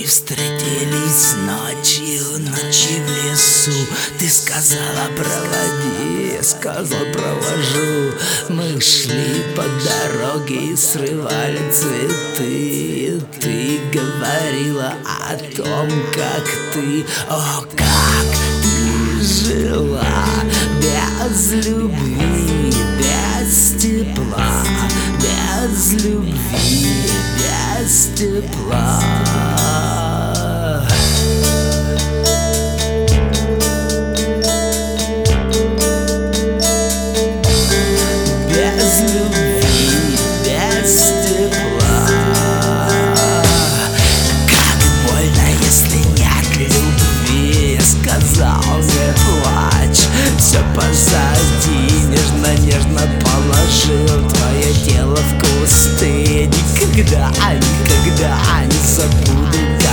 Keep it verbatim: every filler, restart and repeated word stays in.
встретились ночью, ночью в лесу. Ты сказала проводи, я сказал провожу. Мы шли по дороге и срывали цветы. Ты говорила о том, как ты, о, как ты жила без любви, без тепла, без любви, без тепла. Без любви, без тепла. Как больно, если нет любви. Я сказал, не плачь, все позади. Нежно-нежно положил твое тело в кусты. Никогда, никогда не забуду.